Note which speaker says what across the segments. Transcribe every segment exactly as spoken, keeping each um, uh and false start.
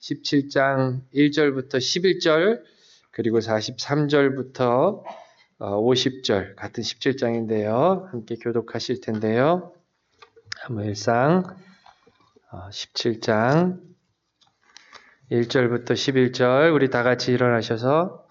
Speaker 1: 십칠 장 일 절부터 십일 절 그리고 사십삼 절부터 오십 절 같은 십칠 장인데요. 함께 교독하실 텐데요. 사무엘상 십칠 장 일 절부터 십일 절 우리 다 같이 일어나셔서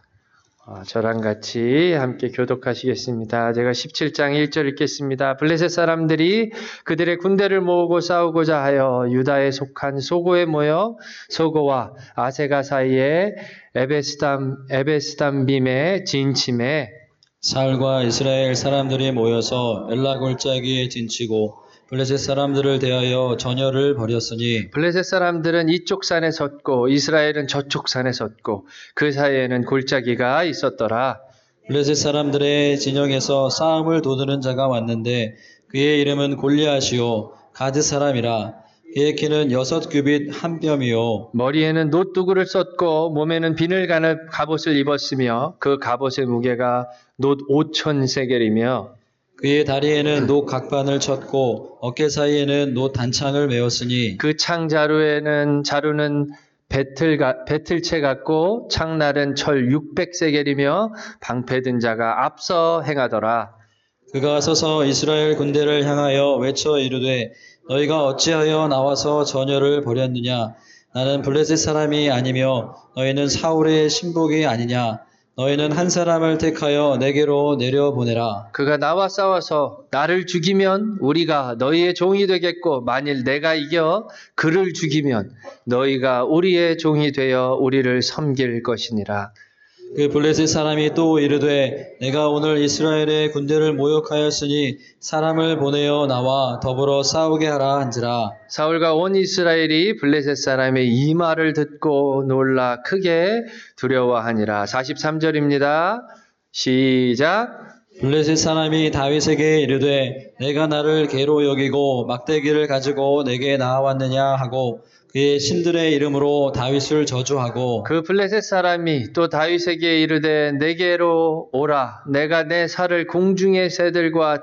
Speaker 1: 저랑 같이 함께 교독하시겠습니다. 제가 십칠 장 일 절 읽겠습니다. 블레셋 사람들이 그들의 군대를 모으고 싸우고자 하여 유다에 속한 소고에 모여 소고와 아세가 사이에 에베스담, 에베스담빔에 진침해
Speaker 2: 사울과 이스라엘 사람들이 모여서 엘라 골짜기에 진치고 블레셋 사람들을 대하여 전열을 벌였으니
Speaker 1: 블레셋 사람들은 이쪽 산에 섰고 이스라엘은 저쪽 산에 섰고 그 사이에는 골짜기가 있었더라.
Speaker 2: 블레셋 사람들의 진영에서 싸움을 도두는 자가 왔는데 그의 이름은 골리앗이요 가드 사람이라. 그의 키는 여섯 규빗 한 뼘이요
Speaker 1: 머리에는 놋두구를 썼고 몸에는 비늘 가는 갑옷을 입었으며 그 갑옷의 무게가 놋 오천 세겔이며
Speaker 2: 그의 다리에는 놋 각반을 쳤고 어깨 사이에는 놋 단창을 메었으니
Speaker 1: 그 창 자루에는 자루는 배틀 배틀채 같고 창날은 철 육백 세겔이며 방패 든 자가 앞서 행하더라.
Speaker 2: 그가 서서 이스라엘 군대를 향하여 외쳐 이르되 너희가 어찌하여 나와서 전열을 벌였느냐? 나는 블레셋 사람이 아니며 너희는 사울의 신복이 아니냐? 너희는 한 사람을 택하여 내게로 내려보내라.
Speaker 1: 그가 나와 싸워서 나를 죽이면 우리가 너희의 종이 되겠고 만일 내가 이겨 그를 죽이면 너희가 우리의 종이 되어 우리를 섬길 것이니라.
Speaker 2: 그 블레셋 사람이 또 이르되 내가 오늘 이스라엘의 군대를 모욕하였으니 사람을 보내어 나와 더불어 싸우게 하라 한지라.
Speaker 1: 사울과 온 이스라엘이 블레셋 사람의 이 말을 듣고 놀라 크게 두려워하니라. 사십삼 절입니다. 시작.
Speaker 2: 블레셋 사람이 다윗에게 이르되 내가 나를 개로 여기고 막대기를 가지고 내게 나아왔느냐 하고 그의 신들의 이름으로 다윗을 저주하고
Speaker 1: 그 블레셋 사람이 또 다윗에게 이르되 내게로 오라 내가 내 살을 공중의 새들과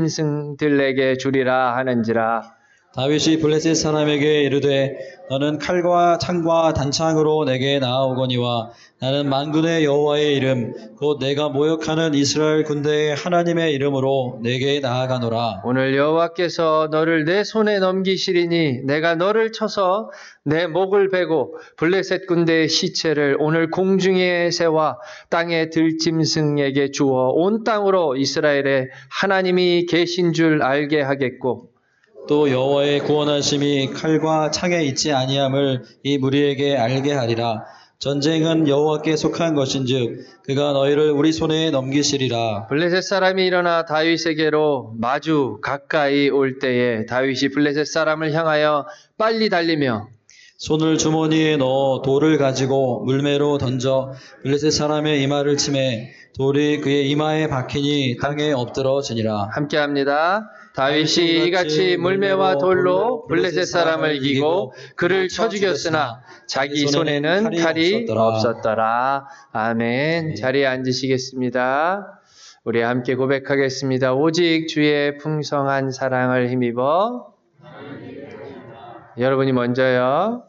Speaker 1: 들짐승들에게 주리라 하는지라.
Speaker 2: 다윗이 블레셋 사람에게 이르되 너는 칼과 창과 단창으로 내게 나아오거니와 나는 만군의 여호와의 이름 곧 내가 모욕하는 이스라엘 군대의 하나님의 이름으로 내게 나아가노라.
Speaker 1: 오늘 여호와께서 너를 내 손에 넘기시리니 내가 너를 쳐서 내 목을 베고 블레셋 군대의 시체를 오늘 공중의 새와 땅의 들짐승에게 주어 온 땅으로 이스라엘의 하나님이 계신 줄 알게 하겠고
Speaker 2: 또 여호와의 구원하심이 칼과 창에 있지 아니함을 이 무리에게 알게 하리라. 전쟁은 여호와께 속한 것인즉 그가 너희를 우리 손에 넘기시리라.
Speaker 1: 블레셋 사람이 일어나 다윗에게로 마주 가까이 올 때에 다윗이 블레셋 사람을 향하여 빨리 달리며
Speaker 2: 손을 주머니에 넣어 돌을 가지고 물매로 던져 블레셋 사람의 이마를 치매 돌이 그의 이마에 박히니 땅에 엎드러지니라.
Speaker 1: 함께합니다. 다윗이 이같이 물매와 돌로 블레셋 사람을 이기고 그를 쳐 죽였으나 자기 손에는 칼이 없었더라. 아멘. 자리에 앉으시겠습니다. 우리 함께 고백하겠습니다. 오직 주의 풍성한 사랑을 힘입어 여러분이 먼저요.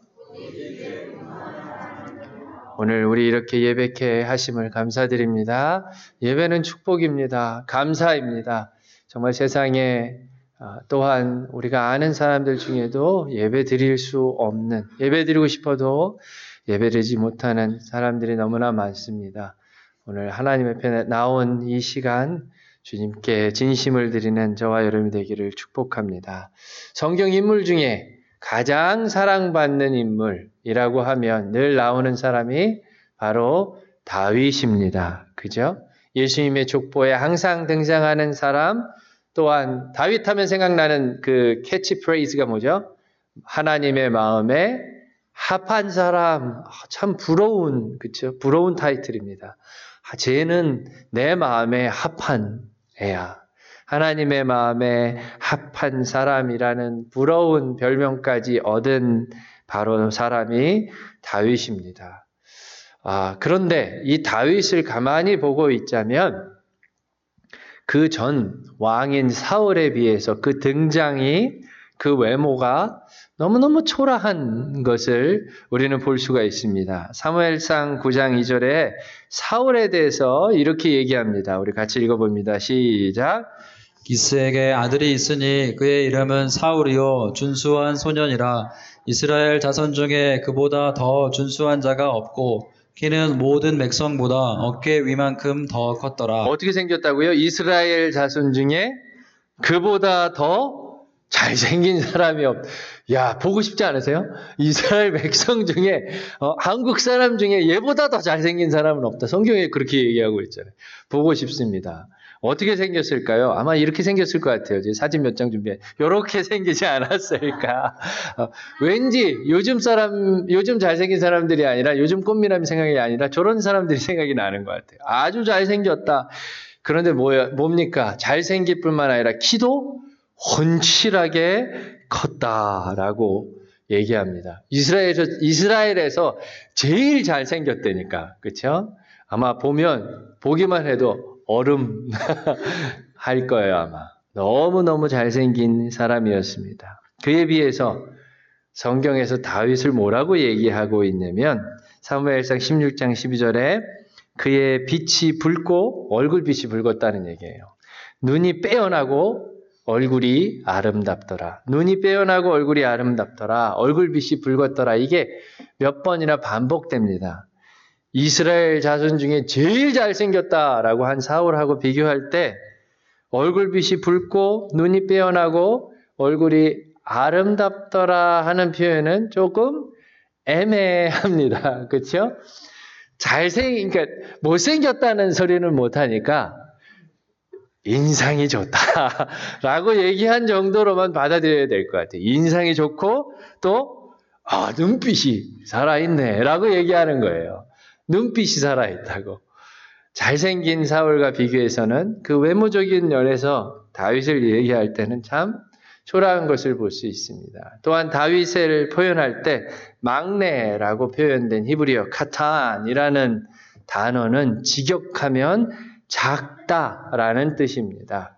Speaker 1: 오늘 우리 이렇게 예배케 하심을 감사드립니다. 예배는 축복입니다. 감사입니다. 정말 세상에 또한 우리가 아는 사람들 중에도 예배 드릴 수 없는, 예배 드리고 싶어도 예배 드리지 못하는 사람들이 너무나 많습니다. 오늘 하나님 앞에 나온 이 시간 주님께 진심을 드리는 저와 여러분이 되기를 축복합니다. 성경 인물 중에 가장 사랑받는 인물이라고 하면 늘 나오는 사람이 바로 다윗입니다. 그죠? 예수님의 족보에 항상 등장하는 사람, 또한 다윗 하면 생각나는 그 캐치프레이즈가 뭐죠? 하나님의 마음에 합한 사람. 참 부러운, 그렇죠? 부러운 타이틀입니다. 쟤는 내 마음에 합한 애야. 하나님의 마음에 합한 사람이라는 부러운 별명까지 얻은 바로 사람이 다윗입니다. 아, 그런데 이 다윗을 가만히 보고 있자면 그 전 왕인 사울에 비해서 그 등장이 그 외모가 너무너무 초라한 것을 우리는 볼 수가 있습니다. 사무엘상 구 장 이 절에 사울에 대해서 이렇게 얘기합니다. 우리 같이 읽어봅니다. 시작.
Speaker 2: 기스에게 아들이 있으니 그의 이름은 사울이요 준수한 소년이라. 이스라엘 자손 중에 그보다 더 준수한 자가 없고 키는 모든 백성보다 어깨 위만큼 더 컸더라.
Speaker 1: 어떻게 생겼다고요? 이스라엘 자손 중에 그보다 더 잘생긴 사람이 없. 야, 보고 싶지 않으세요? 이스라엘 백성 중에 어, 한국 사람 중에 얘보다 더 잘생긴 사람은 없다. 성경에 그렇게 얘기하고 있잖아요. 보고 싶습니다. 어떻게 생겼을까요? 아마 이렇게 생겼을 것 같아요. 제가 사진 몇 장 준비해. 이렇게 생기지 않았을까? 어, 왠지 요즘 사람, 요즘 잘생긴 사람들이 아니라 요즘 꽃미남 생각이 아니라 저런 사람들이 생각이 나는 것 같아요. 아주 잘생겼다. 그런데 뭐야, 뭡니까? 잘생길 뿐만 아니라 키도 훤칠하게 컸다라고 얘기합니다. 이스라엘에서, 이스라엘에서 제일 잘생겼다니까. 그쵸? 아마 보면, 보기만 해도 얼음 할 거예요, 아마. 너무너무 잘생긴 사람이었습니다. 그에 비해서 성경에서 다윗을 뭐라고 얘기하고 있냐면, 사무엘상 십육 장 십이 절에 그의 빛이 붉고 얼굴빛이 붉었다는 얘기예요. 눈이 빼어나고 얼굴이 아름답더라. 눈이 빼어나고 얼굴이 아름답더라. 얼굴빛이 붉었더라. 이게 몇 번이나 반복됩니다. 이스라엘 자손 중에 제일 잘생겼다라고 한 사울하고 비교할 때 얼굴빛이 붉고 눈이 빼어나고 얼굴이 아름답더라 하는 표현은 조금 애매합니다. 그렇죠? 잘생, 그러니까 못생겼다는 소리는 못하니까 인상이 좋다라고 얘기한 정도로만 받아들여야 될 것 같아요. 인상이 좋고 또 아, 눈빛이 살아있네라고 얘기하는 거예요. 눈빛이 살아있다고. 잘생긴 사울과 비교해서는 그 외모적인 면에서 다윗을 얘기할 때는 참 초라한 것을 볼 수 있습니다. 또한 다윗을 표현할 때 막내라고 표현된 히브리어 카탄이라는 단어는 직역하면 작다라는 뜻입니다.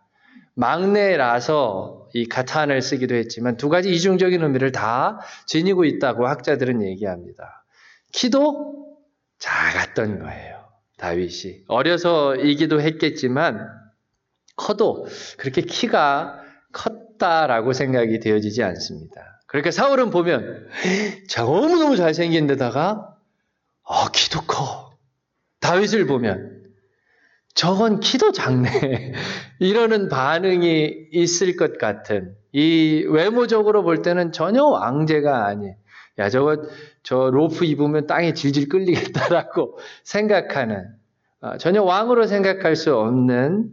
Speaker 1: 막내라서 이 카탄을 쓰기도 했지만 두 가지 이중적인 의미를 다 지니고 있다고 학자들은 얘기합니다. 키도 작았던 거예요. 다윗이. 어려서이기도 했겠지만 커도 그렇게 키가 컸다라고 생각이 되어지지 않습니다. 그러니까 사울은 보면 너무너무 잘생긴 데다가 어, 키도 커. 다윗을 보면 저건 키도 작네. 이러는 반응이 있을 것 같은 이 외모적으로 볼 때는 전혀 왕제가 아니에요. 야, 저거 저 로프 입으면 땅에 질질 끌리겠다라고 생각하는 어, 전혀 왕으로 생각할 수 없는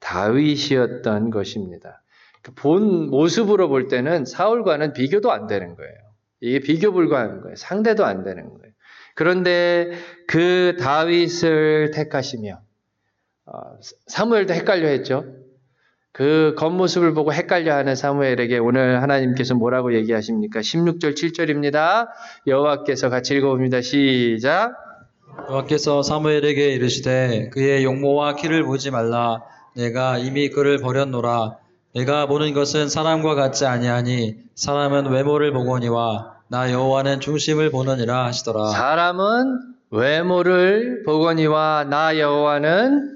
Speaker 1: 다윗이었던 것입니다. 본 모습으로 볼 때는 사울과는 비교도 안 되는 거예요. 이게 비교 불가한 거예요. 상대도 안 되는 거예요. 그런데 그 다윗을 택하시며 어, 사무엘도 헷갈려 했죠. 그 겉모습을 보고 헷갈려하는 사무엘에게 오늘 하나님께서 뭐라고 얘기하십니까? 십육 절 칠 절입니다. 여호와께서 같이 읽어봅니다. 시작.
Speaker 2: 여호와께서 사무엘에게 이르시되 그의 용모와 키를 보지 말라. 내가 이미 그를 버렸노라. 내가 보는 것은 사람과 같지 아니하니 사람은 외모를 보거니와 나 여호와는 중심을 보느니라 하시더라.
Speaker 1: 사람은 외모를 보거니와 나 여호와는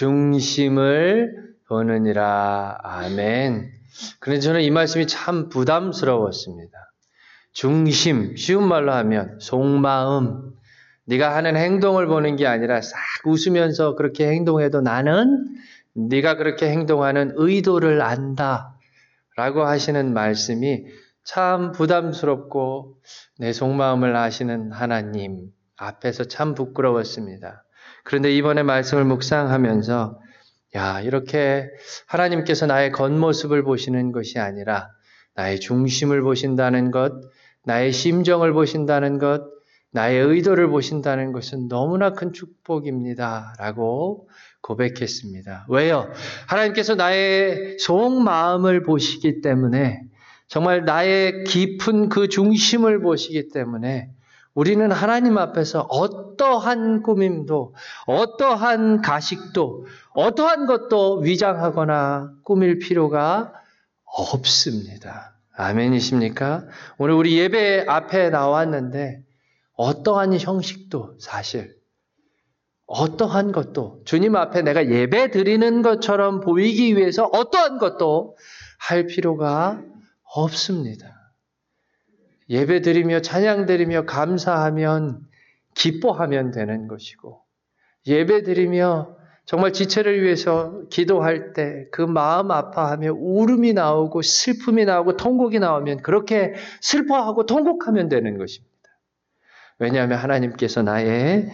Speaker 1: 중심을 보느니라. 아멘. 그런데 저는 이 말씀이 참 부담스러웠습니다. 중심, 쉬운 말로 하면 속마음. 네가 하는 행동을 보는 게 아니라 싹 웃으면서 그렇게 행동해도 나는 네가 그렇게 행동하는 의도를 안다 라고 하시는 말씀이 참 부담스럽고 내 속마음을 아시는 하나님 앞에서 참 부끄러웠습니다. 그런데 이번에 말씀을 묵상하면서 야, 이렇게 하나님께서 나의 겉모습을 보시는 것이 아니라 나의 중심을 보신다는 것, 나의 심정을 보신다는 것, 나의 의도를 보신다는 것은 너무나 큰 축복입니다. 라고 고백했습니다. 왜요? 하나님께서 나의 속마음을 보시기 때문에 정말 나의 깊은 그 중심을 보시기 때문에 우리는 하나님 앞에서 어떠한 꾸밈도 어떠한 가식도 어떠한 것도 위장하거나 꾸밀 필요가 없습니다. 아멘이십니까? 오늘 우리 예배 앞에 나왔는데 어떠한 형식도 사실 어떠한 것도 주님 앞에 내가 예배 드리는 것처럼 보이기 위해서 어떠한 것도 할 필요가 없습니다. 예배 드리며 찬양 드리며 감사하면 기뻐하면 되는 것이고 예배 드리며 정말 지체를 위해서 기도할 때 그 마음 아파하며 울음이 나오고 슬픔이 나오고 통곡이 나오면 그렇게 슬퍼하고 통곡하면 되는 것입니다. 왜냐하면 하나님께서 나의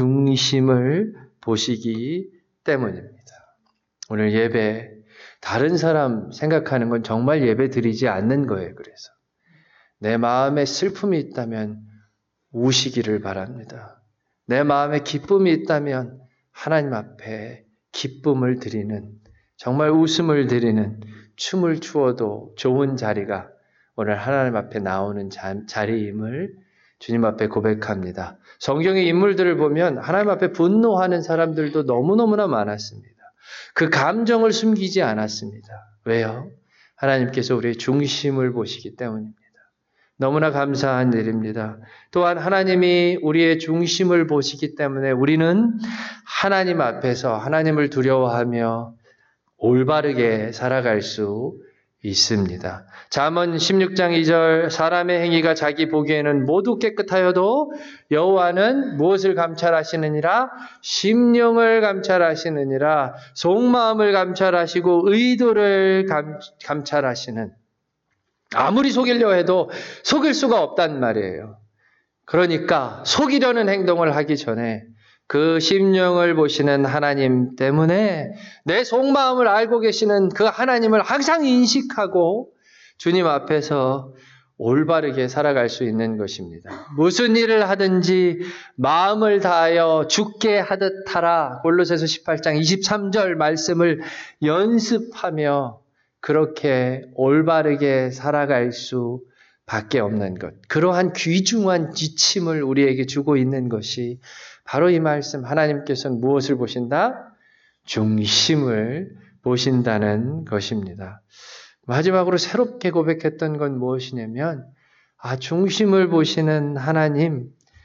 Speaker 1: 중심을 보시기 때문입니다. 오늘 예배, 다른 사람 생각하는 건 정말 예배 드리지 않는 거예요. 그래서 내 마음에 슬픔이 있다면 우시기를 바랍니다. 내 마음에 기쁨이 있다면 하나님 앞에 기쁨을 드리는, 정말 웃음을 드리는, 춤을 추어도 좋은 자리가 오늘 하나님 앞에 나오는 자리임을 주님 앞에 고백합니다. 성경의 인물들을 보면 하나님 앞에 분노하는 사람들도 너무너무나 많았습니다. 그 감정을 숨기지 않았습니다. 왜요? 하나님께서 우리의 중심을 보시기 때문입니다. 너무나 감사한 일입니다. 또한 하나님이 우리의 중심을 보시기 때문에 우리는 하나님 앞에서 하나님을 두려워하며 올바르게 살아갈 수 있습니다. 잠언 십육 장 이 절 사람의 행위가 자기 보기에는 모두 깨끗하여도 여호와는 무엇을 감찰하시느니라? 심령을 감찰하시느니라. 속마음을 감찰하시고 의도를 감, 감찰하시는, 아무리 속이려 해도 속일 수가 없단 말이에요. 그러니까 속이려는 행동을 하기 전에 그 심령을 보시는 하나님 때문에 내 속마음을 알고 계시는 그 하나님을 항상 인식하고 주님 앞에서 올바르게 살아갈 수 있는 것입니다. 무슨 일을 하든지 마음을 다하여 주께 하듯 하라. 골로새서 십팔 장 이십삼 절 말씀을 연습하며 그렇게 올바르게 살아갈 수 밖에 없는 것. 그러한 귀중한 지침을 우리에게 주고 있는 것이 바로 이 말씀, 하나님께서는 무엇을 보신다? 중심을 보신다는 것입니다. 마지막으로 새롭게 고백했던 건 무엇이냐면, 아, 중심을 보시는 하나님,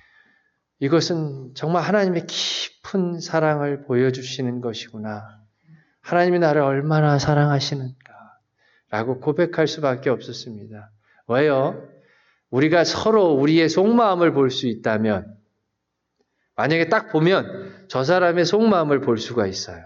Speaker 1: 이것은 정말 하나님의 깊은 사랑을 보여주시는 것이구나. 하나님이 나를 얼마나 사랑하시는가 라고 고백할 수밖에 없었습니다. 왜요? 우리가 서로 우리의 속마음을 볼 수 있다면, 만약에 딱 보면 저 사람의 속마음을 볼 수가 있어요.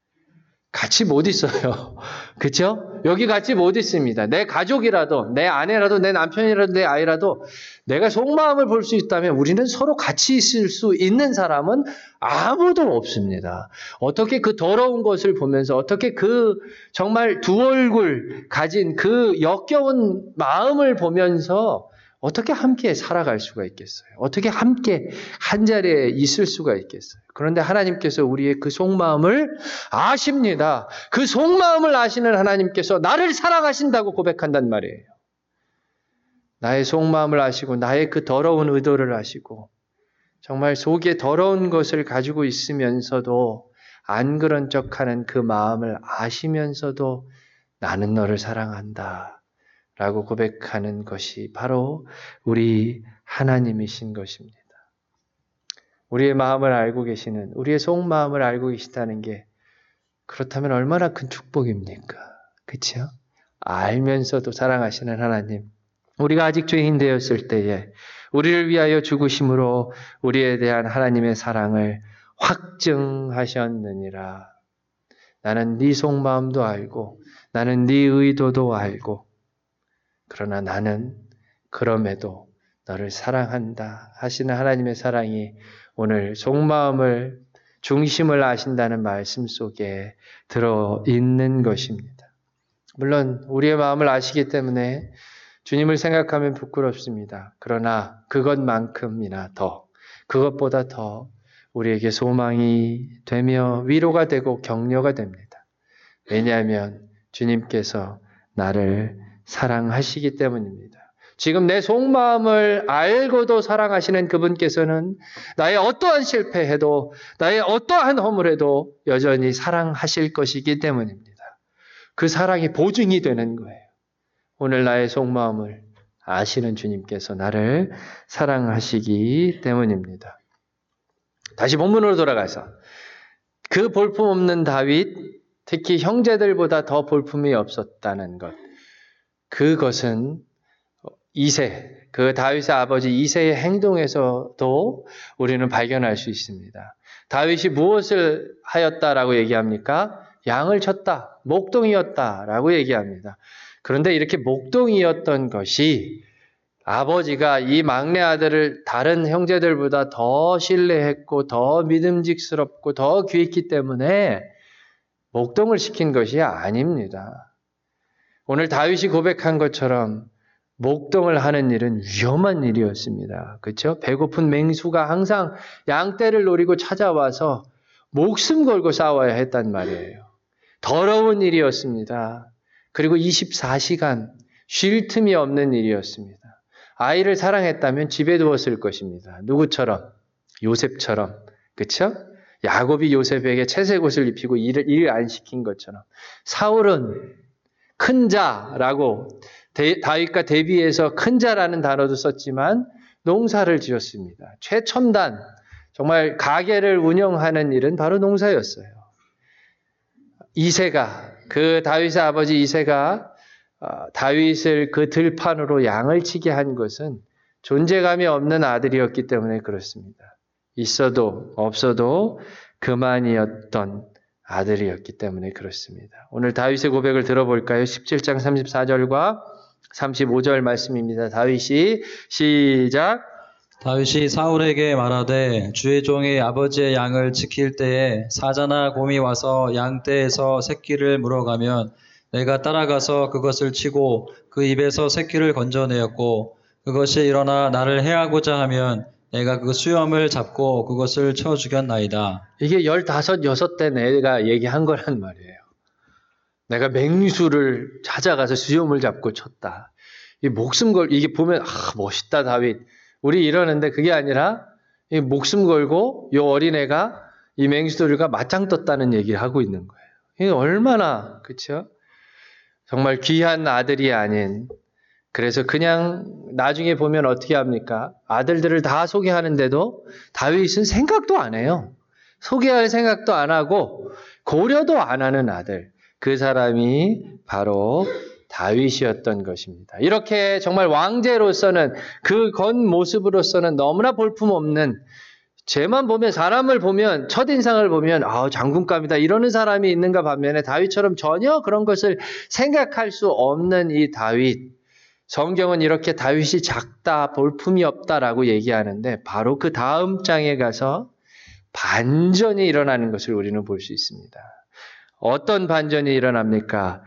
Speaker 1: 같이 못 있어요. 그렇죠? 여기 같이 못 있습니다. 내 가족이라도, 내 아내라도, 내 남편이라도, 내 아이라도 내가 속마음을 볼 수 있다면 우리는 서로 같이 있을 수 있는 사람은 아무도 없습니다. 어떻게 그 더러운 것을 보면서, 어떻게 그 정말 두 얼굴 가진 그 역겨운 마음을 보면서 어떻게 함께 살아갈 수가 있겠어요? 어떻게 함께 한자리에 있을 수가 있겠어요? 그런데 하나님께서 우리의 그 속마음을 아십니다. 그 속마음을 아시는 하나님께서 나를 사랑하신다고 고백한단 말이에요. 나의 속마음을 아시고 나의 그 더러운 의도를 아시고 정말 속에 더러운 것을 가지고 있으면서도 안 그런 척하는 그 마음을 아시면서도 나는 너를 사랑한다 라고 고백하는 것이 바로 우리 하나님이신 것입니다. 우리의 마음을 알고 계시는, 우리의 속마음을 알고 계시다는 게 그렇다면 얼마나 큰 축복입니까? 그렇죠? 알면서도 사랑하시는 하나님, 우리가 아직 죄인 되었을 때에 우리를 위하여 죽으심으로 우리에 대한 하나님의 사랑을 확증하셨느니라. 나는 네 속마음도 알고 나는 네 의도도 알고 그러나 나는 그럼에도 너를 사랑한다 하시는 하나님의 사랑이 오늘 속마음을, 중심을 아신다는 말씀 속에 들어있는 것입니다. 물론 우리의 마음을 아시기 때문에 주님을 생각하면 부끄럽습니다. 그러나 그것만큼이나 더, 그것보다 더 우리에게 소망이 되며 위로가 되고 격려가 됩니다. 왜냐하면 주님께서 나를 사랑하시기 때문입니다. 지금 내 속마음을 알고도 사랑하시는 그분께서는 나의 어떠한 실패해도 나의 어떠한 허물에도 여전히 사랑하실 것이기 때문입니다. 그 사랑이 보증이 되는 거예요. 오늘 나의 속마음을 아시는 주님께서 나를 사랑하시기 때문입니다. 다시 본문으로 돌아가서 그 볼품없는 다윗, 특히 형제들보다 더 볼품이 없었다는 것. 그것은 이세, 그 다윗의 아버지 이세의 행동에서도 우리는 발견할 수 있습니다. 다윗이 무엇을 하였다라고 얘기합니까? 양을 쳤다, 목동이었다라고 얘기합니다. 그런데 이렇게 목동이었던 것이 아버지가 이 막내 아들을 다른 형제들보다 더 신뢰했고 더 믿음직스럽고 더 귀했기 때문에 목동을 시킨 것이 아닙니다. 오늘 다윗이 고백한 것처럼 목동을 하는 일은 위험한 일이었습니다. 그렇죠? 배고픈 맹수가 항상 양떼를 노리고 찾아와서 목숨 걸고 싸워야 했단 말이에요. 더러운 일이었습니다. 그리고 이십사 시간 쉴 틈이 없는 일이었습니다. 아이를 사랑했다면 집에 두었을 것입니다. 누구처럼? 요셉처럼. 그렇죠? 야곱이 요셉에게 채색 옷을 입히고 일을 일 안 시킨 것처럼. 사울은 큰 자라고 다윗과 대비해서 큰 자라는 단어도 썼지만 농사를 지었습니다. 최첨단, 정말 가게를 운영하는 일은 바로 농사였어요. 이새가, 그 다윗의 아버지 이새가 다윗을 그 들판으로 양을 치게 한 것은 존재감이 없는 아들이었기 때문에 그렇습니다. 있어도 없어도 그만이었던 아들이었기 때문에 그렇습니다. 오늘 다윗의 고백을 들어볼까요? 십칠 장 삼십사 절과 삼십오 절 말씀입니다. 다윗이 시작.
Speaker 2: 다윗이 사울에게 말하되 주의 종이 아버지의 양을 지킬 때에 사자나 곰이 와서 양떼에서 새끼를 물어가면 내가 따라가서 그것을 치고 그 입에서 새끼를 건져내었고 그것이 일어나 나를 해하고자 하면 내가 그 수염을 잡고 그것을 쳐 죽였나이다.
Speaker 1: 이게 열다섯, 여섯 대 내가 얘기한 거란 말이에요. 내가 맹수를 찾아가서 수염을 잡고 쳤다. 이 목숨 걸, 이게 보면, 아, 멋있다, 다윗. 우리 이러는데 그게 아니라, 이 목숨 걸고 이 어린애가 이 맹수들과 맞짱 떴다는 얘기를 하고 있는 거예요. 이게 얼마나, 그쵸? 정말 귀한 아들이 아닌, 그래서 그냥 나중에 보면 어떻게 합니까? 아들들을 다 소개하는데도 다윗은 생각도 안 해요. 소개할 생각도 안 하고 고려도 안 하는 아들. 그 사람이 바로 다윗이었던 것입니다. 이렇게 정말 왕제로서는 그 겉모습으로서는 너무나 볼품없는, 쟤만 보면, 사람을 보면, 첫인상을 보면 아, 장군감이다 이러는 사람이 있는가 반면에 다윗처럼 전혀 그런 것을 생각할 수 없는 이 다윗. 성경은 이렇게 다윗이 작다, 볼품이 없다라고 얘기하는데 바로 그 다음 장에 가서 반전이 일어나는 것을 우리는 볼 수 있습니다. 어떤 반전이 일어납니까?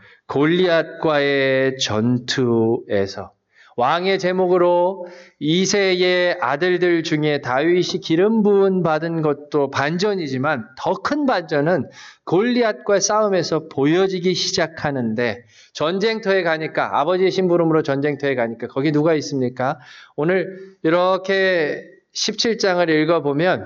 Speaker 1: 골리앗과의 전투에서 왕의 제목으로 이새의 아들들 중에 다윗이 기름 부음 받은 것도 반전이지만 더 큰 반전은 골리앗과 싸움에서 보여지기 시작하는데, 전쟁터에 가니까, 아버지의 심부름으로 전쟁터에 가니까 거기 누가 있습니까? 오늘 이렇게 십칠 장을 읽어보면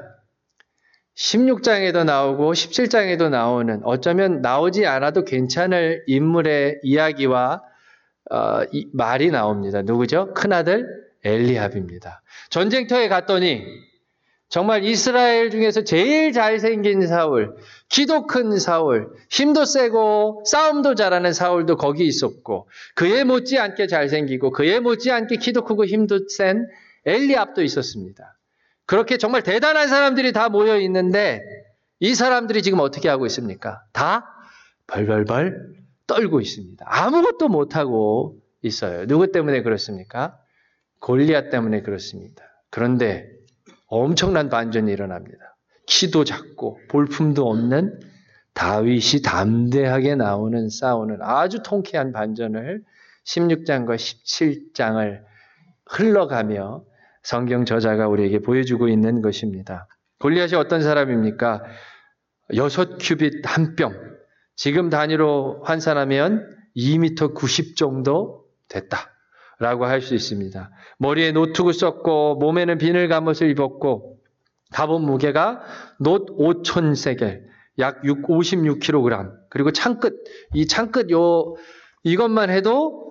Speaker 1: 십육 장에도 나오고 십칠 장에도 나오는, 어쩌면 나오지 않아도 괜찮을 인물의 이야기와 어, 이, 말이 나옵니다. 누구죠? 큰아들 엘리압입니다. 전쟁터에 갔더니 정말 이스라엘 중에서 제일 잘생긴 사울, 키도 큰 사울, 힘도 세고 싸움도 잘하는 사울도 거기 있었고, 그에 못지않게 잘생기고 그에 못지않게 키도 크고 힘도 센 엘리압도 있었습니다. 그렇게 정말 대단한 사람들이 다 모여 있는데 이 사람들이 지금 어떻게 하고 있습니까? 다 벌벌벌 떨고 있습니다. 아무것도 못하고 있어요. 누구 때문에 그렇습니까? 골리앗 때문에 그렇습니다. 그런데 엄청난 반전이 일어납니다. 키도 작고 볼품도 없는 다윗이 담대하게 나오는 싸우는 아주 통쾌한 반전을 십육 장과 십칠 장을 흘러가며 성경 저자가 우리에게 보여주고 있는 것입니다. 골리앗이 어떤 사람입니까? 여섯 큐빗 한 뼘. 지금 단위로 환산하면 이 미터 구십 정도 됐다라고 할 수 있습니다. 머리에 노트구 썼고 몸에는 비늘 갑옷을 입었고 갑옷 무게가 놋 오천 세겔, 약 오십육 킬로그램. 그리고 창끝, 이 창끝 요 이것만 해도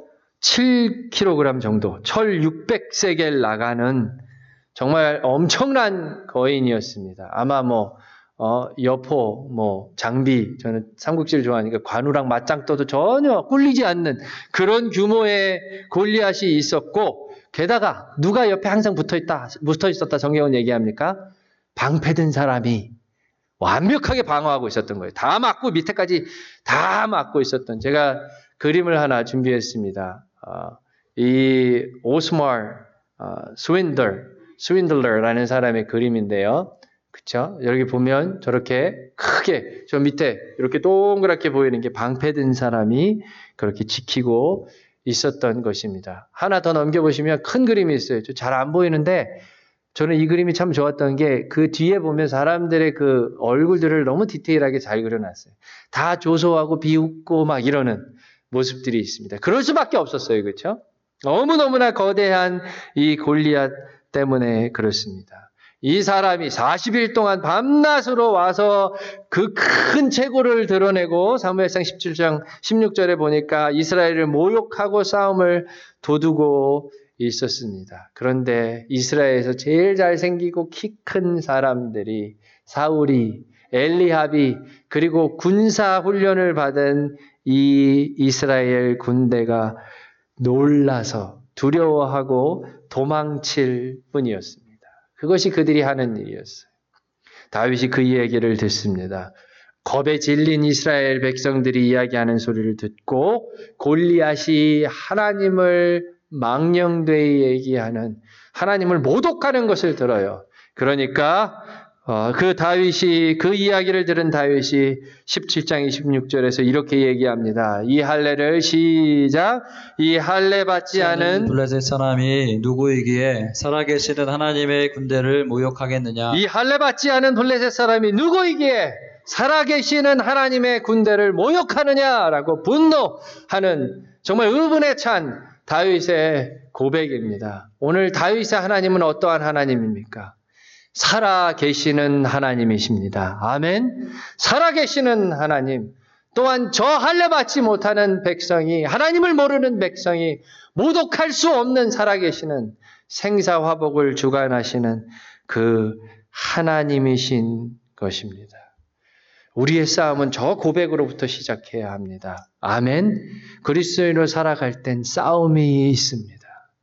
Speaker 1: 칠 킬로그램 정도, 철 육백 세겔 나가는 정말 엄청난 거인이었습니다. 아마 뭐 어, 여포, 뭐 장비, 저는 삼국지를 좋아하니까 관우랑 맞짱 떠도 전혀 꿀리지 않는 그런 규모의 골리앗이 있었고, 게다가 누가 옆에 항상 붙어 있다, 붙어 있었다 성경은 얘기합니까? 방패든 사람이 완벽하게 방어하고 있었던 거예요. 다 막고 밑에까지 다 막고 있었던. 제가 그림을 하나 준비했습니다. 어, 이 오스말 어, 스윈들, 스윈들러라는 사람의 그림인데요. 그쵸? 여기 보면 저렇게 크게 저 밑에 이렇게 동그랗게 보이는 게 방패든 사람이 그렇게 지키고 있었던 것입니다. 하나 더 넘겨보시면 큰 그림이 있어요. 잘 안 보이는데 저는 이 그림이 참 좋았던 게 그 뒤에 보면 사람들의 그 얼굴들을 너무 디테일하게 잘 그려놨어요. 다 조소하고 비웃고 막 이러는 모습들이 있습니다. 그럴 수밖에 없었어요. 그렇죠? 너무너무나 거대한 이 골리앗 때문에 그렇습니다. 이 사람이 사십 일 동안 밤낮으로 와서 그 큰 체구를 드러내고 사무엘상 십칠 장 십육 절에 보니까 이스라엘을 모욕하고 싸움을 도두고 있었습니다. 그런데 이스라엘에서 제일 잘생기고 키 큰 사람들이 사울이, 엘리압이 그리고 군사 훈련을 받은 이 이스라엘 군대가 놀라서 두려워하고 도망칠 뿐이었습니다. 그것이 그들이 하는 일이었어요. 다윗이 그 이야기를 듣습니다. 겁에 질린 이스라엘 백성들이 이야기하는 소리를 듣고 골리앗이 하나님을 망령되이 얘기하는, 하나님을 모독하는 것을 들어요. 그러니까 어, 그 다윗이, 그 이야기를 들은 다윗이 십칠 장 이십육 절에서 이렇게 얘기합니다. 이 할례를 시작. 이 할례 받지 않은
Speaker 2: 블레셋 사람이 누구이기에 살아계시는 하나님의 군대를 모욕하겠느냐?
Speaker 1: 이 할례 받지 않은 블레셋 사람이 누구이기에 살아계시는 하나님의 군대를 모욕하느냐라고 분노하는 정말 의분에 찬 다윗의 고백입니다. 오늘 다윗의 하나님은 어떠한 하나님입니까? 살아계시는 하나님이십니다. 아멘. 살아계시는 하나님. 또한 저 할례 받지 못하는 백성이, 하나님을 모르는 백성이 모독할 수 없는 살아계시는 생사화복을 주관하시는 그 하나님이신 것입니다. 우리의 싸움은 저 고백으로부터 시작해야 합니다. 아멘. 그리스도인으로 살아갈 땐 싸움이 있습니다.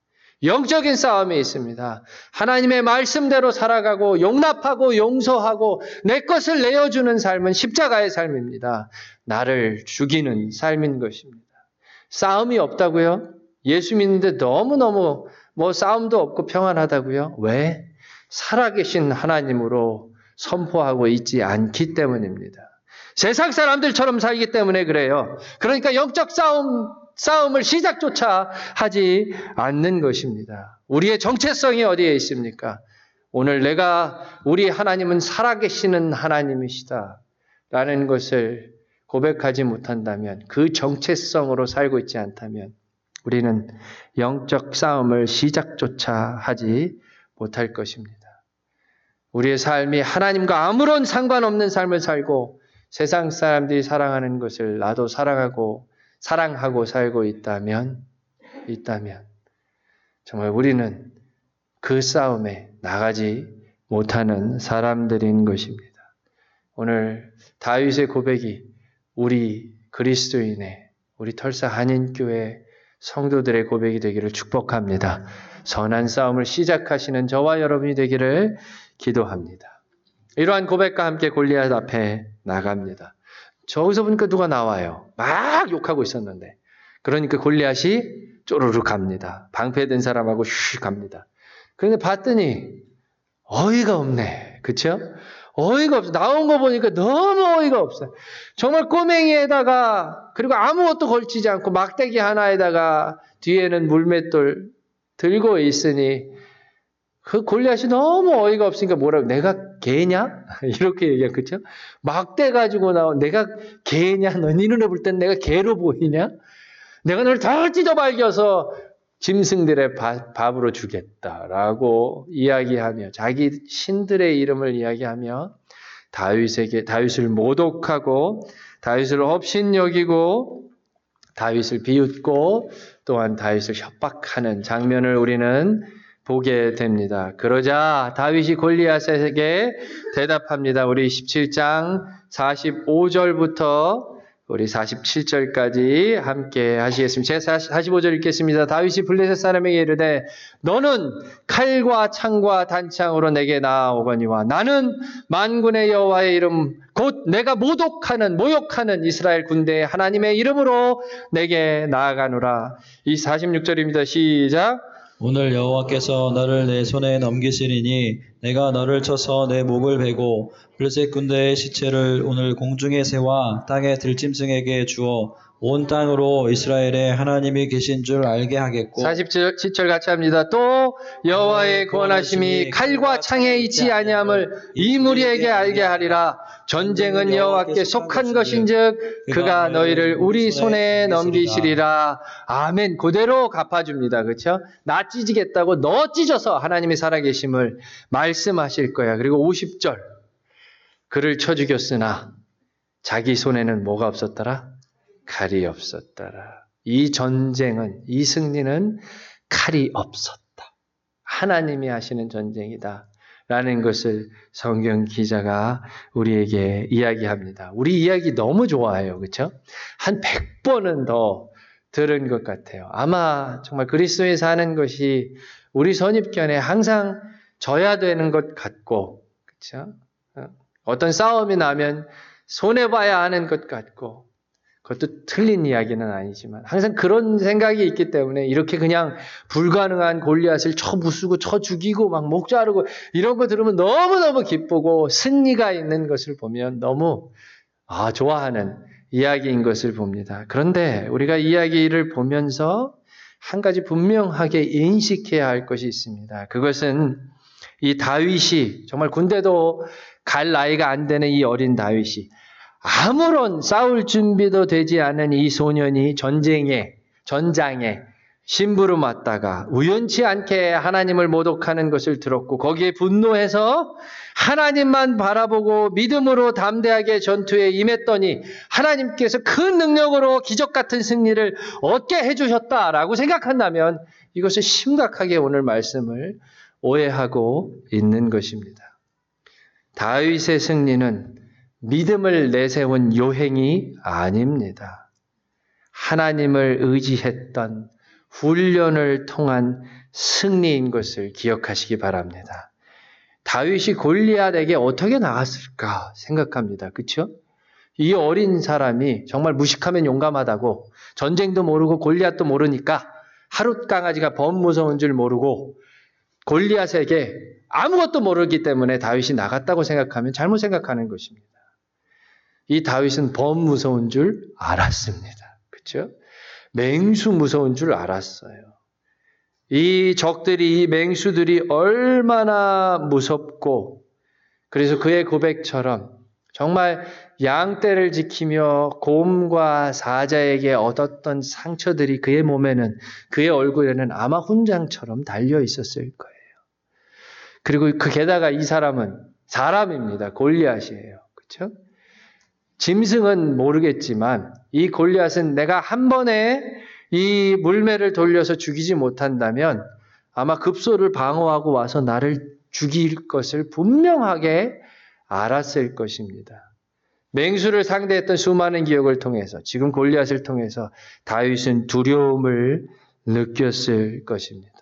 Speaker 1: 영적인 싸움이 있습니다. 하나님의 말씀대로 살아가고 용납하고 용서하고 내 것을 내어주는 삶은 십자가의 삶입니다. 나를 죽이는 삶인 것입니다. 싸움이 없다고요? 예수 믿는데 너무너무 뭐 싸움도 없고 평안하다고요? 왜? 살아계신 하나님으로 선포하고 있지 않기 때문입니다. 세상 사람들처럼 살기 때문에 그래요. 그러니까 영적 싸움 싸움을 시작조차 하지 않는 것입니다. 우리의 정체성이 어디에 있습니까? 오늘 내가, 우리 하나님은 살아계시는 하나님이시다 라는 것을 고백하지 못한다면, 그 정체성으로 살고 있지 않다면 우리는 영적 싸움을 시작조차 하지 못할 것입니다. 우리의 삶이 하나님과 아무런 상관없는 삶을 살고 세상 사람들이 사랑하는 것을 나도 사랑하고 사랑하고 살고 있다면, 있다면, 정말 우리는 그 싸움에 나가지 못하는 사람들인 것입니다. 오늘 다윗의 고백이 우리 그리스도인의, 우리 털사 한인교회 성도들의 고백이 되기를 축복합니다. 선한 싸움을 시작하시는 저와 여러분이 되기를 기도합니다. 이러한 고백과 함께 골리앗 앞에 나갑니다. 저기서 보니까 누가 나와요. 막 욕하고 있었는데. 그러니까 골리앗이 쪼르르 갑니다. 방패된 사람하고 슉 갑니다. 그런데 봤더니 어이가 없네. 그쵸? 어이가 없어. 나온 거 보니까 너무 어이가 없어요. 정말 꼬맹이에다가, 그리고 아무것도 걸치지 않고 막대기 하나에다가 뒤에는 물맷돌 들고 있으니 그 골리앗이 너무 어이가 없으니까 뭐라고, 내가 개냐? 이렇게 얘기해. 그쵸? 막대 가지고 나온, 내가 개냐? 너 네 눈에 볼 땐 내가 개로 보이냐? 내가 너를 다 찢어발겨서 짐승들의 밥, 밥으로 주겠다라고 이야기하며, 자기 신들의 이름을 이야기하며 다윗에게, 다윗을 모독하고 다윗을 업신여기고 다윗을 비웃고 또한 다윗을 협박하는 장면을 우리는 보게 됩니다. 그러자 다윗이 골리앗에게 대답합니다. 우리 십칠 장 사십오 절부터 우리 사십칠 절까지 함께 하시겠습니다. 제 사십오 절 읽겠습니다. 다윗이 블레셋 사람에게 이르되 너는 칼과 창과 단창으로 내게 나아오거니와 나는 만군의 여호와의 이름 곧 내가 모독하는 모욕하는 이스라엘 군대의 하나님의 이름으로 내게 나아가노라. 이 사십육 절입니다. 시작.
Speaker 2: 오늘 여호와께서 너를 내 손에 넘기시리니 내가 너를 쳐서 내 목을 베고 블레셋 군대의 시체를 오늘 공중의 새와 땅의 들짐승에게 주어 온 땅으로 이스라엘의 하나님이 계신 줄 알게 하겠고
Speaker 1: 사십칠 절 같이 합니다. 또 여호와의 권하심이 칼과 창에 있지 아니함을 이 무리에게 알게 하리라. 전쟁은 여호와께 속한 것인즉 그가 너희를 우리 손에 넘기시리라. 아멘. 그대로 갚아줍니다. 그렇죠? 나 찢으겠다고 너 찢어서 하나님의 살아계심을 말씀하실 거야. 그리고 오십 절 그를 쳐 죽였으나 자기 손에는 뭐가 없었더라? 칼이 없었더라. 이 전쟁은, 이 승리는 칼이 없었다. 하나님이 하시는 전쟁이다. 라는 것을 성경 기자가 우리에게 이야기합니다. 우리 이야기 너무 좋아해요. 그렇죠? 한 백 번은 더 들은 것 같아요. 아마 정말 그리스도에 사는 것이 우리 선입견에 항상 져야 되는 것 같고, 그렇죠? 어떤 싸움이 나면 손해봐야 하는 것 같고, 그것도 틀린 이야기는 아니지만 항상 그런 생각이 있기 때문에 이렇게 그냥 불가능한 골리앗을 쳐 부수고 쳐 죽이고 막 목 자르고 이런 거 들으면 너무너무 기쁘고 승리가 있는 것을 보면 너무 아, 좋아하는 이야기인 것을 봅니다. 그런데 우리가 이야기를 보면서 한 가지 분명하게 인식해야 할 것이 있습니다. 그것은 이 다윗이 정말 군대도 갈 나이가 안 되는 이 어린 다윗이 아무런 싸울 준비도 되지 않은 이 소년이 전쟁에, 전장에 심부름왔다가 우연치 않게 하나님을 모독하는 것을 들었고 거기에 분노해서 하나님만 바라보고 믿음으로 담대하게 전투에 임했더니 하나님께서 큰 능력으로 기적 같은 승리를 얻게 해주셨다라고 생각한다면 이것은 심각하게 오늘 말씀을 오해하고 있는 것입니다. 다윗의 승리는 믿음을 내세운 요행이 아닙니다. 하나님을 의지했던 훈련을 통한 승리인 것을 기억하시기 바랍니다. 다윗이 골리앗에게 어떻게 나갔을까 생각합니다. 그렇죠? 이 어린 사람이 정말 무식하면 용감하다고 전쟁도 모르고 골리앗도 모르니까 하룻 강아지가 범 무서운 줄 모르고 골리앗에게 아무것도 모르기 때문에 다윗이 나갔다고 생각하면 잘못 생각하는 것입니다. 이 다윗은 범 무서운 줄 알았습니다. 그렇죠? 맹수 무서운 줄 알았어요. 이 적들이, 이 맹수들이 얼마나 무섭고 그래서 그의 고백처럼 정말 양떼를 지키며 곰과 사자에게 얻었던 상처들이 그의 몸에는 그의 얼굴에는 아마 훈장처럼 달려 있었을 거예요. 그리고 그 게다가 이 사람은 사람입니다. 골리앗이에요. 그렇죠? 짐승은 모르겠지만 이 골리앗은 내가 한 번에 이 물매를 돌려서 죽이지 못한다면 아마 급소를 방어하고 와서 나를 죽일 것을 분명하게 알았을 것입니다. 맹수를 상대했던 수많은 기억을 통해서 지금 골리앗을 통해서 다윗은 두려움을 느꼈을 것입니다.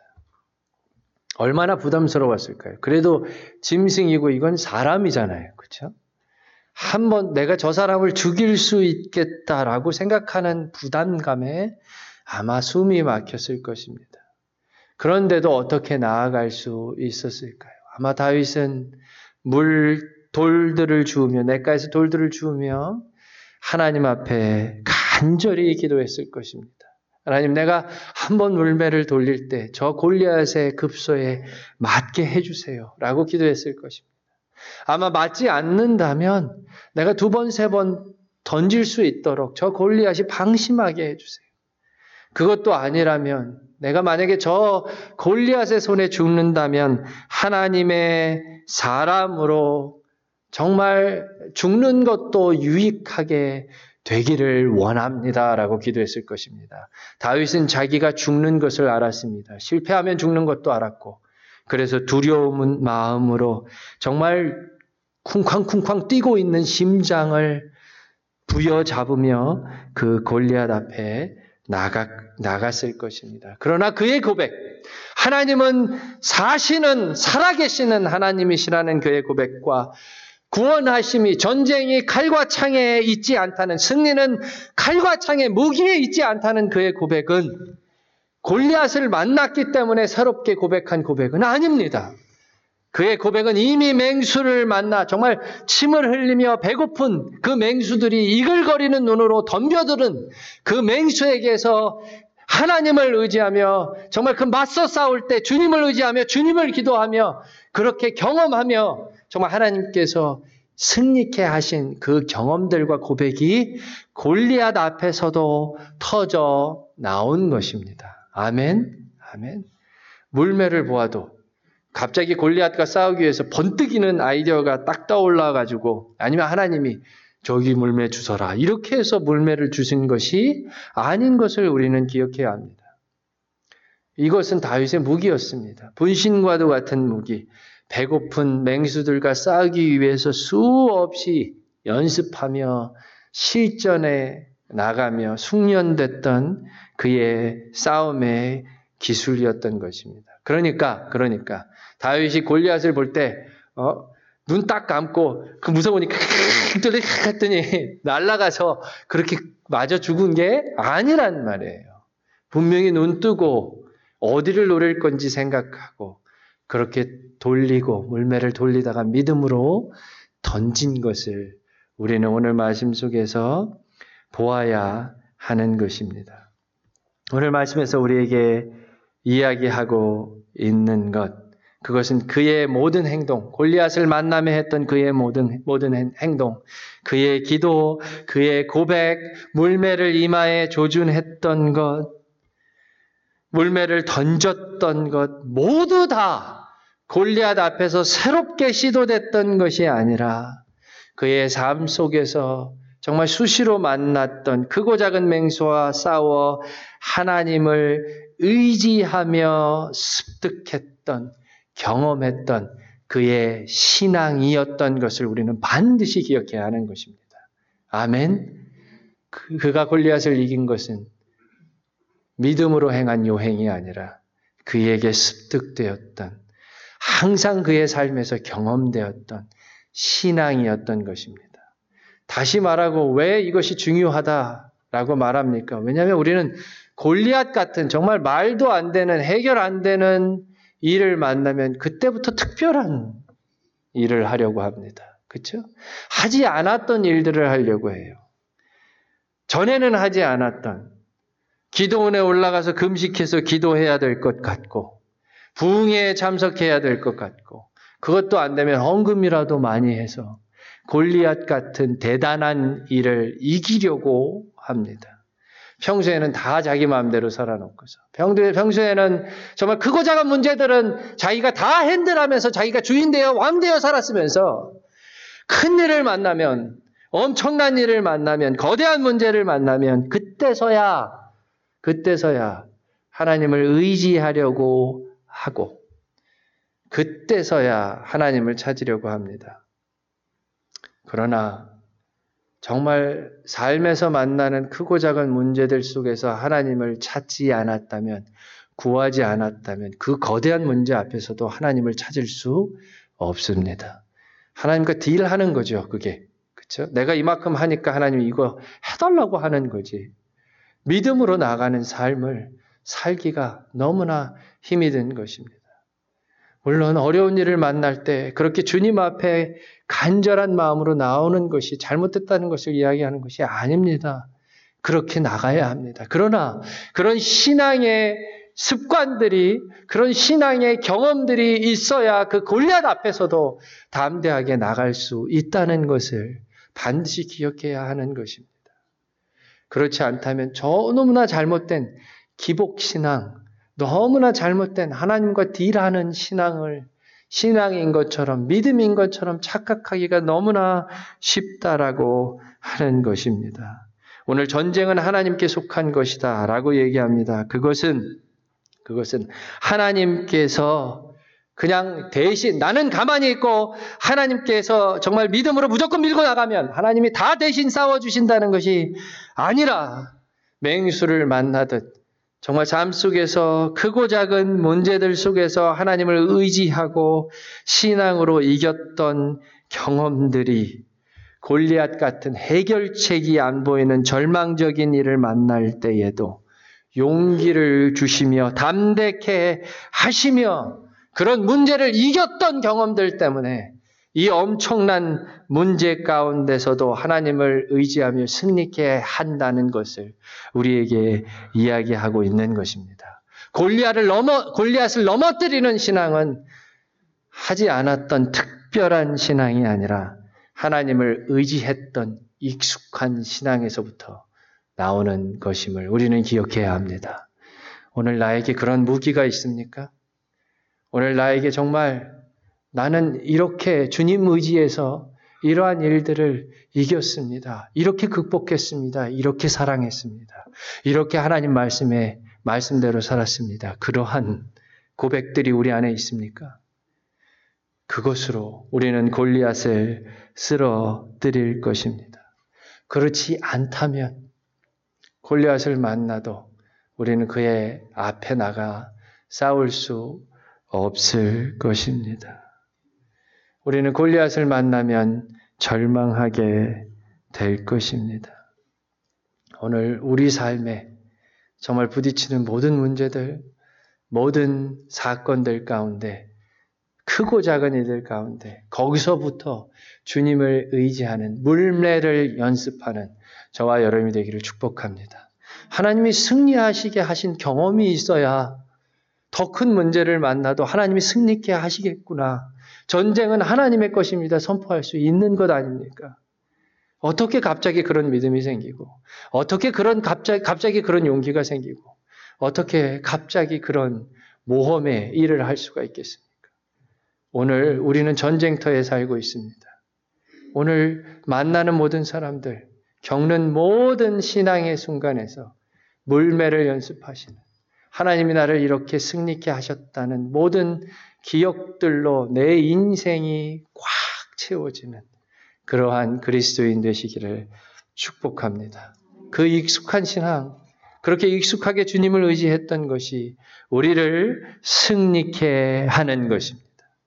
Speaker 1: 얼마나 부담스러웠을까요? 그래도 짐승이고 이건 사람이잖아요. 그렇죠? 한번 내가 저 사람을 죽일 수 있겠다라고 생각하는 부담감에 아마 숨이 막혔을 것입니다. 그런데도 어떻게 나아갈 수 있었을까요? 아마 다윗은 물, 돌들을 주우며, 냇가에서 돌들을 주우며 하나님 앞에 간절히 기도했을 것입니다. 하나님, 내가 한번 물매를 돌릴 때 저 골리앗의 급소에 맞게 해주세요 라고 기도했을 것입니다. 아마 맞지 않는다면 내가 두 번, 세 번 던질 수 있도록 저 골리앗이 방심하게 해주세요. 그것도 아니라면 내가 만약에 저 골리앗의 손에 죽는다면 하나님의 사람으로 정말 죽는 것도 유익하게 되기를 원합니다라고 기도했을 것입니다. 다윗은 자기가 죽는 것을 알았습니다. 실패하면 죽는 것도 알았고 그래서 두려운 마음으로 정말 쿵쾅쿵쾅 뛰고 있는 심장을 부여잡으며 그 골리앗 앞에 나가, 나갔을 것입니다. 그러나 그의 고백, 하나님은 사시는 살아계시는 하나님이시라는 그의 고백과 구원하심이 전쟁이 칼과 창에 있지 않다는, 승리는 칼과 창에 무기에 있지 않다는 그의 고백은 골리앗을 만났기 때문에 새롭게 고백한 고백은 아닙니다. 그의 고백은 이미 맹수를 만나 정말 침을 흘리며 배고픈 그 맹수들이 이글거리는 눈으로 덤벼드는 그 맹수에게서 하나님을 의지하며 정말 그 맞서 싸울 때 주님을 의지하며 주님을 기도하며 그렇게 경험하며 정말 하나님께서 승리케 하신 그 경험들과 고백이 골리앗 앞에서도 터져 나온 것입니다. 아멘, 아멘. 물매를 보아도 갑자기 골리앗과 싸우기 위해서 번뜩이는 아이디어가 딱 떠올라가지고 아니면 하나님이 저기 물매 주서라 이렇게 해서 물매를 주신 것이 아닌 것을 우리는 기억해야 합니다. 이것은 다윗의 무기였습니다. 분신과도 같은 무기. 배고픈 맹수들과 싸우기 위해서 수없이 연습하며 실전에 나가며 숙련됐던 그의 싸움의 기술이었던 것입니다. 그러니까 그러니까 다윗이 골리앗을 볼 때 어, 눈 딱 감고 그 무서우니까 했더니 날아가서 그렇게 맞아 죽은 게 아니란 말이에요. 분명히 눈 뜨고 어디를 노릴 건지 생각하고 그렇게 돌리고 물매를 돌리다가 믿음으로 던진 것을 우리는 오늘 말씀 속에서 보아야 하는 것입니다. 오늘 말씀에서 우리에게 이야기하고 있는 것, 그것은 그의 모든 행동, 골리앗을 만나며 했던 그의 모든, 모든 행동, 그의 기도, 그의 고백, 물매를 이마에 조준했던 것, 물매를 던졌던 것, 모두 다 골리앗 앞에서 새롭게 시도됐던 것이 아니라 그의 삶 속에서 정말 수시로 만났던 크고 작은 맹수와 싸워 하나님을 의지하며 습득했던, 경험했던 그의 신앙이었던 것을 우리는 반드시 기억해야 하는 것입니다. 아멘. 그가 골리앗을 이긴 것은 믿음으로 행한 요행이 아니라 그에게 습득되었던, 항상 그의 삶에서 경험되었던 신앙이었던 것입니다. 다시 말하고 왜 이것이 중요하다라고 말합니까? 왜냐하면 우리는 골리앗 같은 정말 말도 안 되는, 해결 안 되는 일을 만나면 그때부터 특별한 일을 하려고 합니다. 그렇죠? 하지 않았던 일들을 하려고 해요. 전에는 하지 않았던, 기도원에 올라가서 금식해서 기도해야 될 것 같고 부흥회에 참석해야 될 것 같고 그것도 안 되면 헌금이라도 많이 해서 골리앗 같은 대단한 일을 이기려고 합니다. 평소에는 다 자기 마음대로 살아놓고서 평소에는 정말 크고 작은 문제들은 자기가 다 핸들하면서 자기가 주인 되어 왕 되어 살았으면서 큰 일을 만나면, 엄청난 일을 만나면, 거대한 문제를 만나면 그때서야 그때서야 하나님을 의지하려고 하고 그때서야 하나님을 찾으려고 합니다. 그러나 정말 삶에서 만나는 크고 작은 문제들 속에서 하나님을 찾지 않았다면, 구하지 않았다면 그 거대한 문제 앞에서도 하나님을 찾을 수 없습니다. 하나님과 딜하는 거죠, 그게. 그렇죠? 내가 이만큼 하니까 하나님이 이거 해달라고 하는 거지. 믿음으로 나가는 삶을 살기가 너무나 힘이 든 것입니다. 물론 어려운 일을 만날 때 그렇게 주님 앞에 간절한 마음으로 나오는 것이 잘못됐다는 것을 이야기하는 것이 아닙니다. 그렇게 나가야 합니다. 그러나 그런 신앙의 습관들이, 그런 신앙의 경험들이 있어야 그 골리앗 앞에서도 담대하게 나갈 수 있다는 것을 반드시 기억해야 하는 것입니다. 그렇지 않다면 저 너무나 잘못된 기복신앙, 너무나 잘못된 하나님과 딜하는 신앙을 신앙인 것처럼, 믿음인 것처럼 착각하기가 너무나 쉽다라고 하는 것입니다. 오늘 전쟁은 하나님께 속한 것이다 라고 얘기합니다. 그것은 그것은 하나님께서 그냥 대신 나는 가만히 있고 하나님께서 정말 믿음으로 무조건 밀고 나가면 하나님이 다 대신 싸워주신다는 것이 아니라 맹수를 만나듯 정말 삶 속에서 크고 작은 문제들 속에서 하나님을 의지하고 신앙으로 이겼던 경험들이 골리앗 같은 해결책이 안 보이는 절망적인 일을 만날 때에도 용기를 주시며 담대케 하시며 그런 문제를 이겼던 경험들 때문에 이 엄청난 문제 가운데서도 하나님을 의지하며 승리케 한다는 것을 우리에게 이야기하고 있는 것입니다. 골리앗을 넘어 골리앗을 넘어뜨리는 신앙은 하지 않았던 특별한 신앙이 아니라 하나님을 의지했던 익숙한 신앙에서부터 나오는 것임을 우리는 기억해야 합니다. 오늘 나에게 그런 무기가 있습니까? 오늘 나에게 정말 나는 이렇게 주님 의지해서 이러한 일들을 이겼습니다. 이렇게 극복했습니다. 이렇게 사랑했습니다. 이렇게 하나님 말씀에 말씀대로 살았습니다. 그러한 고백들이 우리 안에 있습니까? 그것으로 우리는 골리앗을 쓰러뜨릴 것입니다. 그렇지 않다면 골리앗을 만나도 우리는 그의 앞에 나가 싸울 수 없을 것입니다. 우리는 골리앗을 만나면 절망하게 될 것입니다. 오늘 우리 삶에 정말 부딪히는 모든 문제들, 모든 사건들 가운데 크고 작은 일들 가운데 거기서부터 주님을 의지하는 물매를 연습하는 저와 여러분이 되기를 축복합니다. 하나님이 승리하시게 하신 경험이 있어야 더 큰 문제를 만나도 하나님이 승리케 하시겠구나. 전쟁은 하나님의 것입니다. 선포할 수 있는 것 아닙니까? 어떻게 갑자기 그런 믿음이 생기고 어떻게 그런 갑자기, 갑자기 그런 용기가 생기고 어떻게 갑자기 그런 모험의 일을 할 수가 있겠습니까? 오늘 우리는 전쟁터에 살고 있습니다. 오늘 만나는 모든 사람들, 겪는 모든 신앙의 순간에서 물매를 연습하시는 하나님이 나를 이렇게 승리케 하셨다는 모든 기억들로 내 인생이 꽉 채워지는 그러한 그리스도인 되시기를 축복합니다. 그 익숙한 신앙, 그렇게 익숙하게 주님을 의지했던 것이 우리를 승리케 하는 것입니다.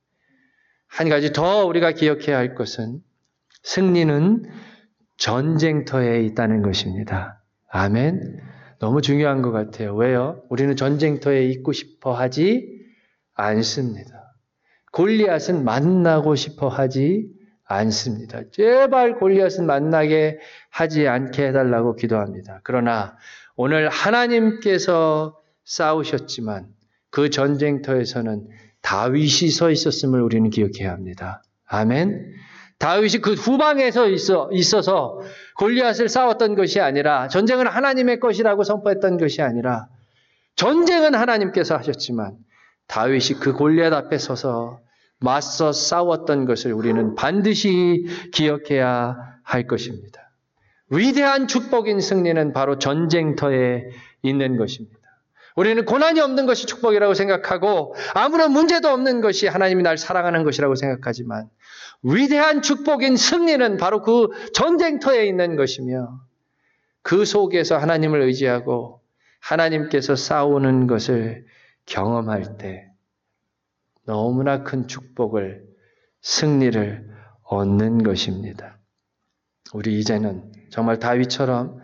Speaker 1: 한 가지 더 우리가 기억해야 할 것은 승리는 전쟁터에 있다는 것입니다. 아멘. 너무 중요한 것 같아요. 왜요? 우리는 전쟁터에 있고 싶어 하지 않습니다. 골리앗은 만나고 싶어 하지 않습니다. 제발 골리앗은 만나게 하지 않게 해달라고 기도합니다. 그러나 오늘 하나님께서 싸우셨지만 그 전쟁터에서는 다윗이 서 있었음을 우리는 기억해야 합니다. 아멘. 다윗이 그 후방에서 있어, 있어서 골리앗을 싸웠던 것이 아니라 전쟁은 하나님의 것이라고 선포했던 것이 아니라 전쟁은 하나님께서 하셨지만 다윗이 그 골리앗 앞에 서서 맞서 싸웠던 것을 우리는 반드시 기억해야 할 것입니다. 위대한 축복인 승리는 바로 전쟁터에 있는 것입니다. 우리는 고난이 없는 것이 축복이라고 생각하고 아무런 문제도 없는 것이 하나님이 날 사랑하는 것이라고 생각하지만 위대한 축복인 승리는 바로 그 전쟁터에 있는 것이며 그 속에서 하나님을 의지하고 하나님께서 싸우는 것을 경험할 때 너무나 큰 축복을, 승리를 얻는 것입니다. 우리 이제는 정말 다윗처럼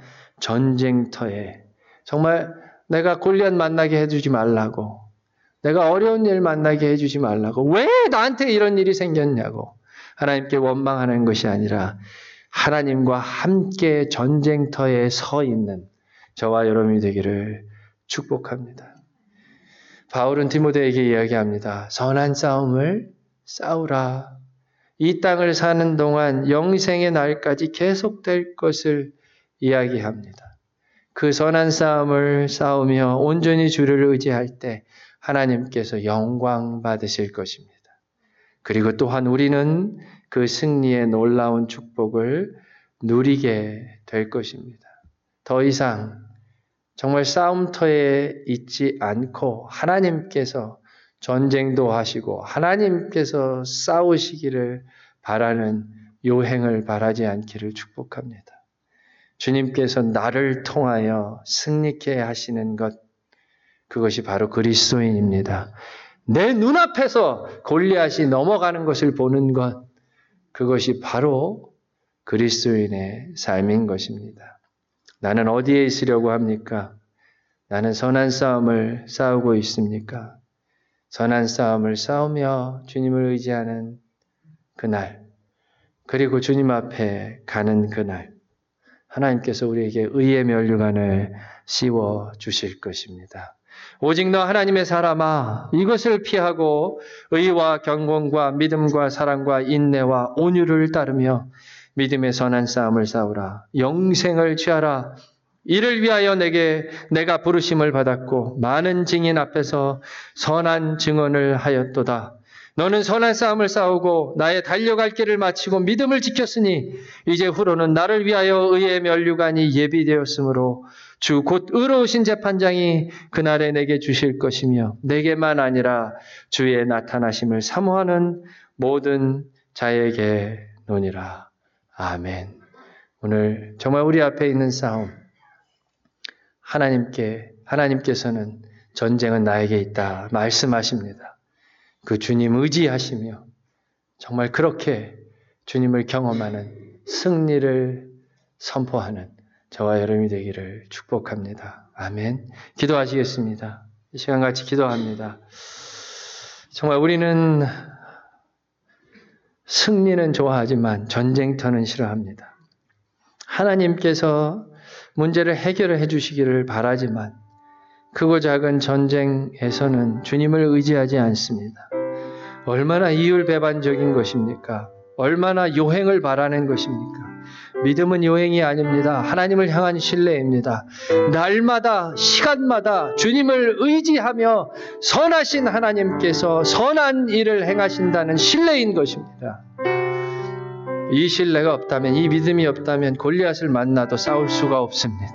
Speaker 1: 전쟁터에 정말 내가 골리앗 만나게 해주지 말라고, 내가 어려운 일 만나게 해주지 말라고, 왜 나한테 이런 일이 생겼냐고 하나님께 원망하는 것이 아니라 하나님과 함께 전쟁터에 서 있는 저와 여러분이 되기를 축복합니다. 바울은 디모데에게 이야기합니다. 선한 싸움을 싸우라. 이 땅을 사는 동안 영생의 날까지 계속될 것을 이야기합니다. 그 선한 싸움을 싸우며 온전히 주를 의지할 때 하나님께서 영광 받으실 것입니다. 그리고 또한 우리는 그 승리의 놀라운 축복을 누리게 될 것입니다. 더 이상 정말 싸움터에 있지 않고 하나님께서 전쟁도 하시고 하나님께서 싸우시기를 바라는 요행을 바라지 않기를 축복합니다. 주님께서 나를 통하여 승리케 하시는 것, 그것이 바로 그리스도인입니다. 내 눈앞에서 골리앗이 넘어가는 것을 보는 것, 그것이 바로 그리스도인의 삶인 것입니다. 나는 어디에 있으려고 합니까? 나는 선한 싸움을 싸우고 있습니까? 선한 싸움을 싸우며 주님을 의지하는 그날, 그리고 주님 앞에 가는 그날, 하나님께서 우리에게 의의 면류관을 씌워 주실 것입니다. 오직 너 하나님의 사람아, 이것을 피하고 의와 경건과 믿음과 사랑과 인내와 온유를 따르며 믿음의 선한 싸움을 싸우라. 영생을 취하라. 이를 위하여 내게 내가 부르심을 받았고 많은 증인 앞에서 선한 증언을 하였도다. 너는 선한 싸움을 싸우고 나의 달려갈 길을 마치고 믿음을 지켰으니 이제 후로는 나를 위하여 의의 면류관이 예비되었으므로 주 곧 의로우신 재판장이 그날에 내게 주실 것이며 내게만 아니라 주의 나타나심을 사모하는 모든 자에게 노니라. 아멘. 오늘 정말 우리 앞에 있는 싸움, 하나님께, 하나님께서는 전쟁은 나에게 있다 말씀하십니다. 그 주님 의지하시며 정말 그렇게 주님을 경험하는 승리를 선포하는 저와 여러분이 되기를 축복합니다. 아멘. 기도하시겠습니다. 이 시간 같이 기도합니다. 정말 우리는 승리는 좋아하지만 전쟁터는 싫어합니다. 하나님께서 문제를 해결해 주시기를 바라지만 크고 작은 전쟁에서는 주님을 의지하지 않습니다. 얼마나 이율배반적인 것입니까? 얼마나 요행을 바라는 것입니까? 믿음은 요행이 아닙니다. 하나님을 향한 신뢰입니다. 날마다 시간마다 주님을 의지하며 선하신 하나님께서 선한 일을 행하신다는 신뢰인 것입니다. 이 신뢰가 없다면, 이 믿음이 없다면 골리앗을 만나도 싸울 수가 없습니다.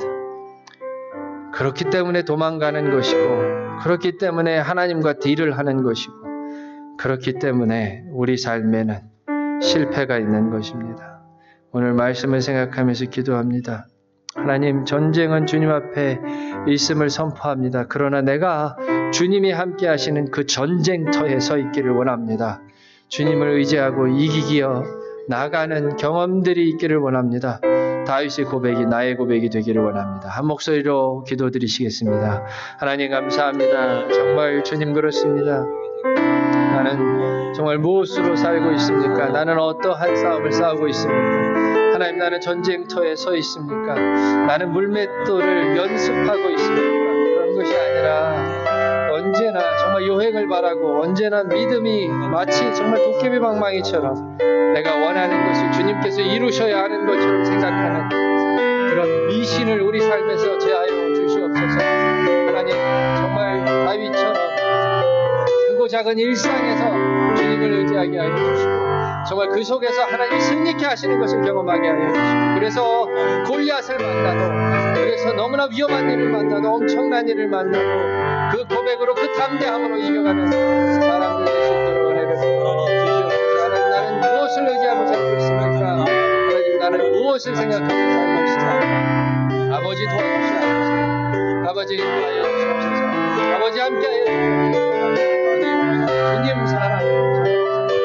Speaker 1: 그렇기 때문에 도망가는 것이고, 그렇기 때문에 하나님과 딜을 하는 것이고, 그렇기 때문에 우리 삶에는 실패가 있는 것입니다. 오늘 말씀을 생각하면서 기도합니다. 하나님, 전쟁은 주님 앞에 있음을 선포합니다. 그러나 내가 주님이 함께 하시는 그 전쟁터에 서 있기를 원합니다. 주님을 의지하고 이기기어 나가는 경험들이 있기를 원합니다. 다윗의 고백이 나의 고백이 되기를 원합니다. 한 목소리로 기도드리시겠습니다. 하나님 감사합니다. 정말 주님 그렇습니다. 나는 정말 무엇으로 살고 있습니까? 나는 어떠한 싸움을 싸우고 있습니까? 하나님, 나는 전쟁터에 서 있습니까? 나는 물맷돌을 연습하고 있습니까? 그런 것이 아니라 언제나 정말 요행을 바라고 언제나 믿음이 마치 정말 도깨비 방망이처럼 내가 원하는 것을 주님께서 이루셔야 하는 것처럼 생각하는 그런 미신을 우리 삶에서 제하여 주시옵소서. 하나님, 정말 다윗처럼 크고 작은 일상에서 주님을 의지하게 하여 주시고 정말 그 속에서 하나님이 승리케 하시는 것을 경험하게 하여 주시고 그래서 골리앗을 만나도 그래서 너무나 위험한 일을 만나도 엄청난 일을 만나도 그 고백으로 그 담대함으로 이겨가는 사람들 될 수 있도록 은혜를 주시옵소서. 하나님, 나는 무엇을 의지하고 살고 있습니까? 하나님, 나는 무엇을 생각하고 살고 있습니까? 아버지 도와주시옵소서. 아버지 인도하여 주시옵소서. 아버지 함께하여 주옵소서. 주님 사랑하옵소서.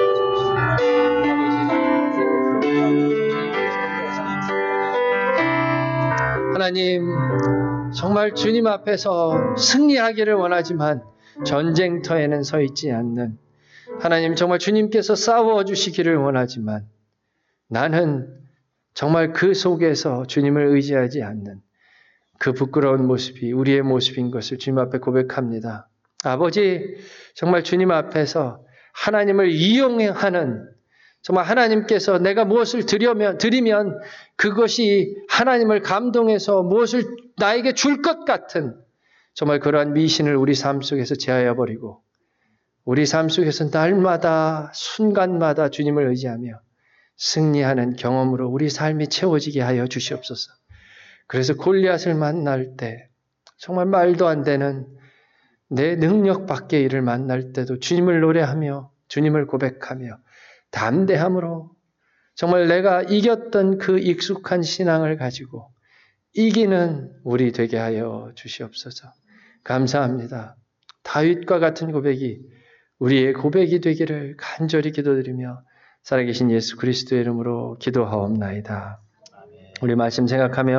Speaker 1: 하나님, 정말 주님 앞에서 승리하기를 원하지만 전쟁터에는 서 있지 않는 하나님, 정말 주님께서 싸워주시기를 원하지만 나는 정말 그 속에서 주님을 의지하지 않는 그 부끄러운 모습이 우리의 모습인 것을 주님 앞에 고백합니다. 아버지, 정말 주님 앞에서 하나님을 이용하는 정말 하나님께서 내가 무엇을 드리면, 드리면 그것이 하나님을 감동해서 무엇을 나에게 줄 것 같은 정말 그러한 미신을 우리 삶 속에서 제하여 버리고 우리 삶 속에서 날마다 순간마다 주님을 의지하며 승리하는 경험으로 우리 삶이 채워지게 하여 주시옵소서. 그래서 골리앗을 만날 때 정말 말도 안 되는 내 능력 밖의 일을 만날 때도 주님을 노래하며 주님을 고백하며 담대함으로 정말 내가 이겼던 그 익숙한 신앙을 가지고 이기는 우리 되게 하여 주시옵소서. 감사합니다. 다윗과 같은 고백이 우리의 고백이 되기를 간절히 기도드리며 살아계신 예수 그리스도의 이름으로 기도하옵나이다. 우리 말씀 생각하며